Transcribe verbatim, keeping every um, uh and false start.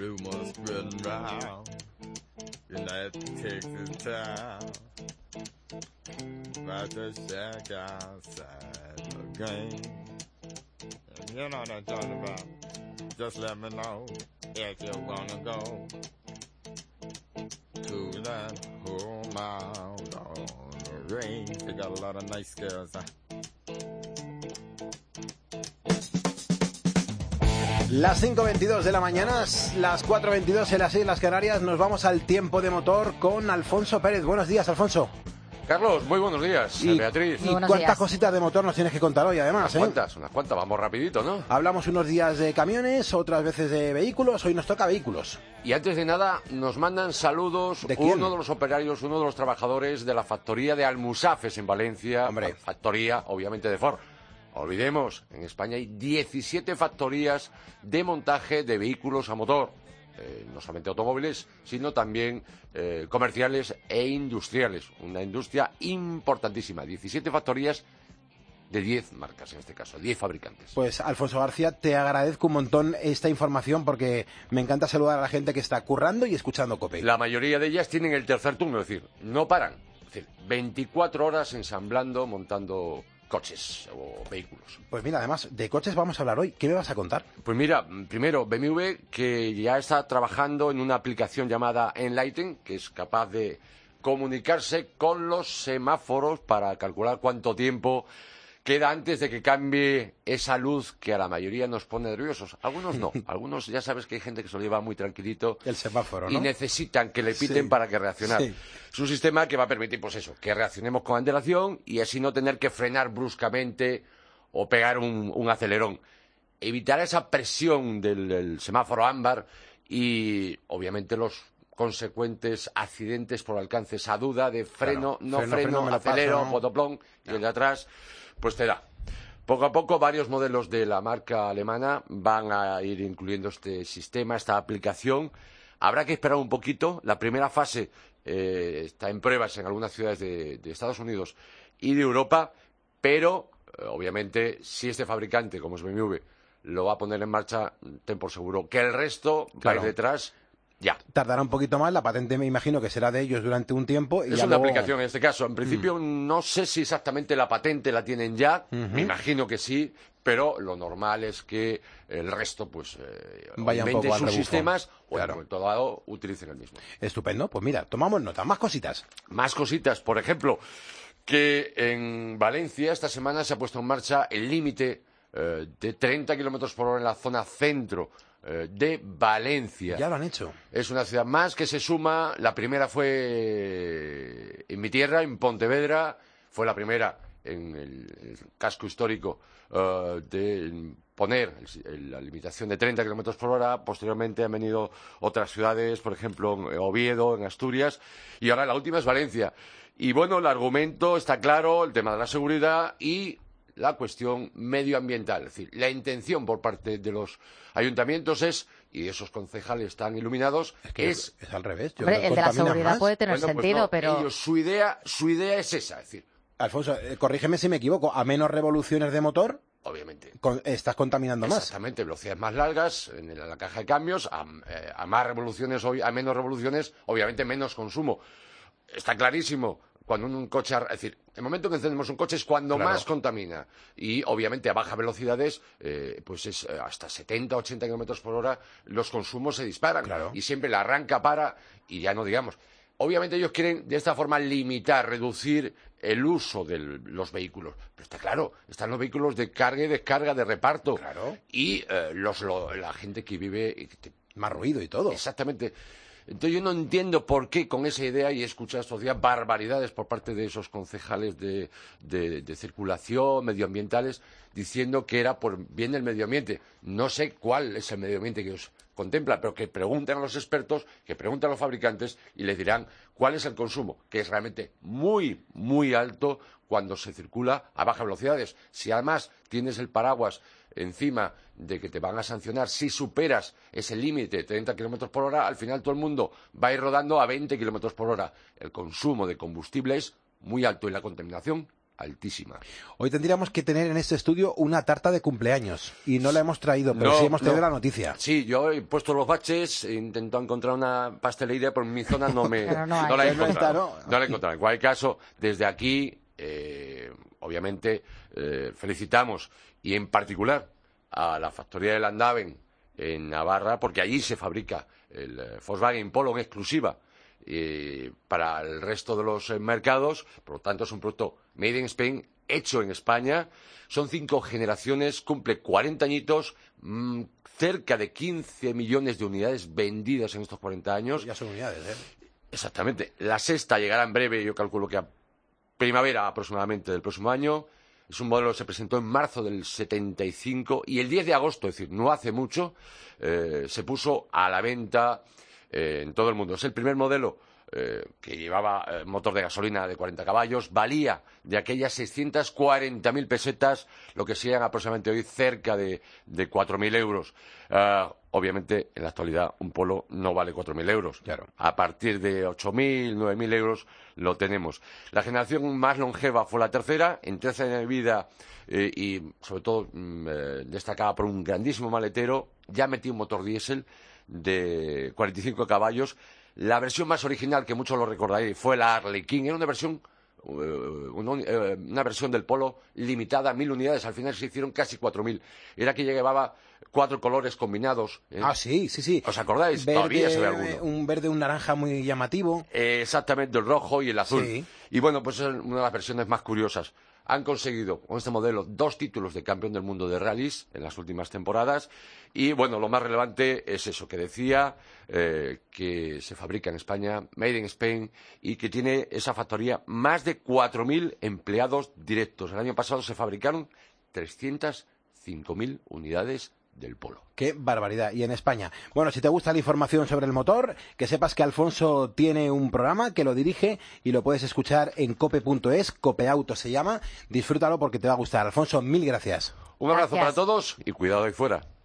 rumors spreading round. United Texas town. About to shack outside the game. And you know what I'm talking about. Just let me know if you wanna go to that home out on the range. They got a lot of nice girls. Huh? Las cinco veintidós de la mañana, las cuatro veintidós en las Islas Canarias. Nos vamos al tiempo de motor con Alfonso Pérez. Buenos días, Alfonso. Carlos, muy buenos días. Y, Beatriz. ¿Y cuántas días. Cositas de motor nos tienes que contar hoy, además? Unas ¿eh? cuantas, unas cuantas. Vamos rapidito, ¿no? Hablamos unos días de camiones, otras veces de vehículos. Hoy nos toca vehículos. Y antes de nada, nos mandan saludos ¿De quién? uno de los operarios, uno de los trabajadores de la factoría de Almusafes en Valencia. Hombre. Factoría, obviamente, de Ford. Olvidemos, en España hay diecisiete factorías de montaje de vehículos a motor. Eh, no solamente automóviles, sino también eh, comerciales e industriales. Una industria importantísima. diecisiete factorías de diez marcas, en este caso, diez fabricantes. Pues, Alfonso García, te agradezco un montón esta información porque me encanta saludar a la gente que está currando y escuchando COPE. La mayoría de ellas tienen el tercer turno, es decir, no paran. Es decir, veinticuatro horas ensamblando, montando coches o vehículos. Pues mira, además, de coches vamos a hablar hoy. ¿Qué me vas a contar? Pues mira, primero, B M W, que ya está trabajando en una aplicación llamada Enlighten, que es capaz de comunicarse con los semáforos para calcular cuánto tiempo queda antes de que cambie esa luz que a la mayoría nos pone nerviosos. Algunos no. Algunos ya sabes que hay gente que se lo lleva muy tranquilito. El semáforo, ¿no? Y necesitan que le piten Sí. para que reaccionar. Sí. Es un sistema que va a permitir, pues eso, que reaccionemos con antelación y así no tener que frenar bruscamente o pegar un, un acelerón. Evitar esa presión del, del semáforo ámbar y, obviamente, los consecuentes accidentes por alcance. Esa duda de freno, Claro, no freno, freno, freno, me lo acelero, paso, ¿no? botoplón, y el de atrás, pues te da. Poco a poco, varios modelos de la marca alemana van a ir incluyendo este sistema, esta aplicación. Habrá que esperar un poquito. La primera fase eh, está en pruebas en algunas ciudades de, de Estados Unidos y de Europa, pero, eh, obviamente, si este fabricante, como es B M W, lo va a poner en marcha, ten por seguro que el resto Claro. va a ir detrás ya. Tardará un poquito más, la patente me imagino que será de ellos durante un tiempo. Y Es ya una luego... aplicación en este caso. En principio mm. no sé si exactamente la patente la tienen ya, Uh-huh. me imagino que sí, pero lo normal es que el resto pues eh, Vaya un inventen poco al sus rebufo. sistemas o Claro. en un momento dado utilicen el mismo. Estupendo, pues mira, tomamos nota, más cositas. Más cositas, por ejemplo, que en Valencia esta semana se ha puesto en marcha el límite eh, de treinta kilómetros por hora en la zona centro eh, de Valencia. Ya lo han hecho. Es una ciudad más que se suma. La primera fue en mi tierra, en Pontevedra. Fue la primera en el, el casco histórico uh, de poner el, el, la limitación de treinta kilómetros por hora. Posteriormente han venido otras ciudades, por ejemplo, en Oviedo, en Asturias. Y ahora la última es Valencia. Y bueno, el argumento está claro, el tema de la seguridad y la cuestión medioambiental. Es decir, la intención por parte de los ayuntamientos es, y esos concejales tan iluminados, Es que es... es al revés. Yo Hombre, creo que el de la contamina seguridad más. puede tener Bueno, pues sentido, no, pero... ellos, su idea, su idea es esa, es decir, Alfonso, eh, corrígeme si me equivoco, a menos revoluciones de motor, obviamente, con- estás contaminando más. exactamente, velocidades más largas en la, la caja de cambios, a, eh, a más revoluciones, obvi- a menos revoluciones, obviamente menos consumo. Está clarísimo. Cuando un coche, es decir, el momento que encendemos un coche es cuando Claro. más contamina. Y obviamente a bajas velocidades, eh, pues es eh, hasta setenta, ochenta kilómetros por hora, los consumos se disparan. Claro. Y siempre la arranca para, y ya no digamos. Obviamente ellos quieren de esta forma limitar, reducir el uso de los vehículos. Pero está claro, están los vehículos de carga y descarga, de reparto. Claro. Y eh, los, lo- la gente que vive... y que te- Más ruido y todo. Exactamente. Entonces yo no entiendo por qué con esa idea, y he escuchado estos días barbaridades por parte de esos concejales de, de, de circulación, medioambientales, diciendo que era por bien del medio ambiente. No sé cuál es el medio ambiente que os contempla, pero que pregunten a los expertos, que pregunten a los fabricantes y les dirán cuál es el consumo, que es realmente muy, muy alto cuando se circula a bajas velocidades. Si además tienes el paraguas encima de que te van a sancionar si superas ese límite de treinta kilómetros por hora, al final todo el mundo va a ir rodando a veinte kilómetros por hora. El consumo de combustible es muy alto y la contaminación altísima. Hoy tendríamos que tener en este estudio una tarta de cumpleaños y no la hemos traído, pero no, sí hemos tenido no. la noticia. Sí, yo he puesto los baches, he intentado encontrar una pastelería, pero en mi zona no me Pero no hay. no la he No está, encontrado. ¿no? No la he encontrado. En cualquier caso, desde aquí, eh, obviamente, eh, felicitamos y en particular a la factoría de Landaven en Navarra, porque allí se fabrica el eh, Volkswagen Polo en exclusiva eh, para el resto de los eh, mercados. Por lo tanto, es un producto made in Spain, hecho en España. Son cinco generaciones, cumple cuarenta añitos, mmm, cerca de quince millones de unidades vendidas en estos cuarenta años. Ya son unidades, ¿eh? Exactamente. La sexta llegará en breve, yo calculo que a primavera aproximadamente del próximo año. Es un modelo que se presentó en marzo del setenta y cinco y el diez de agosto, es decir, no hace mucho, eh, se puso a la venta eh, en todo el mundo. Es el primer modelo eh, que llevaba eh, motor de gasolina de cuarenta caballos, valía de aquellas seiscientas cuarenta mil pesetas, lo que serían aproximadamente hoy cerca de, de cuatro mil euros. Uh, obviamente, en la actualidad, un Polo no vale cuatro mil euros. Claro. A partir de ocho mil, nueve mil euros lo tenemos. La generación más longeva fue la tercera, en trece años de vida eh, y, sobre todo, mm, eh, destacada por un grandísimo maletero. Ya metí un motor diésel de cuarenta y cinco caballos. La versión más original, que muchos lo recordaréis, fue la Arlequín. Era una versión Una, una versión del Polo limitada a mil unidades, al final se hicieron casi cuatro mil. Era que llevaba cuatro colores combinados, ¿eh? Ah, sí, sí, sí. ¿Os acordáis? Verde, Todavía se ve alguno. Un verde, un naranja muy llamativo. Eh, exactamente, el rojo y el azul. Sí. Y bueno, pues es una de las versiones más curiosas. Han conseguido con este modelo dos títulos de campeón del mundo de rallies en las últimas temporadas. Y bueno, lo más relevante es eso que decía, eh, que se fabrica en España, made in Spain, y que tiene esa factoría más de cuatro mil empleados directos. El año pasado se fabricaron trescientas cinco mil unidades del Polo. Qué barbaridad. Y en España. Bueno, si te gusta la información sobre el motor, que sepas que Alfonso tiene un programa que lo dirige y lo puedes escuchar en cope punto es, Copeauto se llama. Disfrútalo porque te va a gustar. Alfonso, mil gracias. Un abrazo Gracias. para todos y cuidado ahí fuera.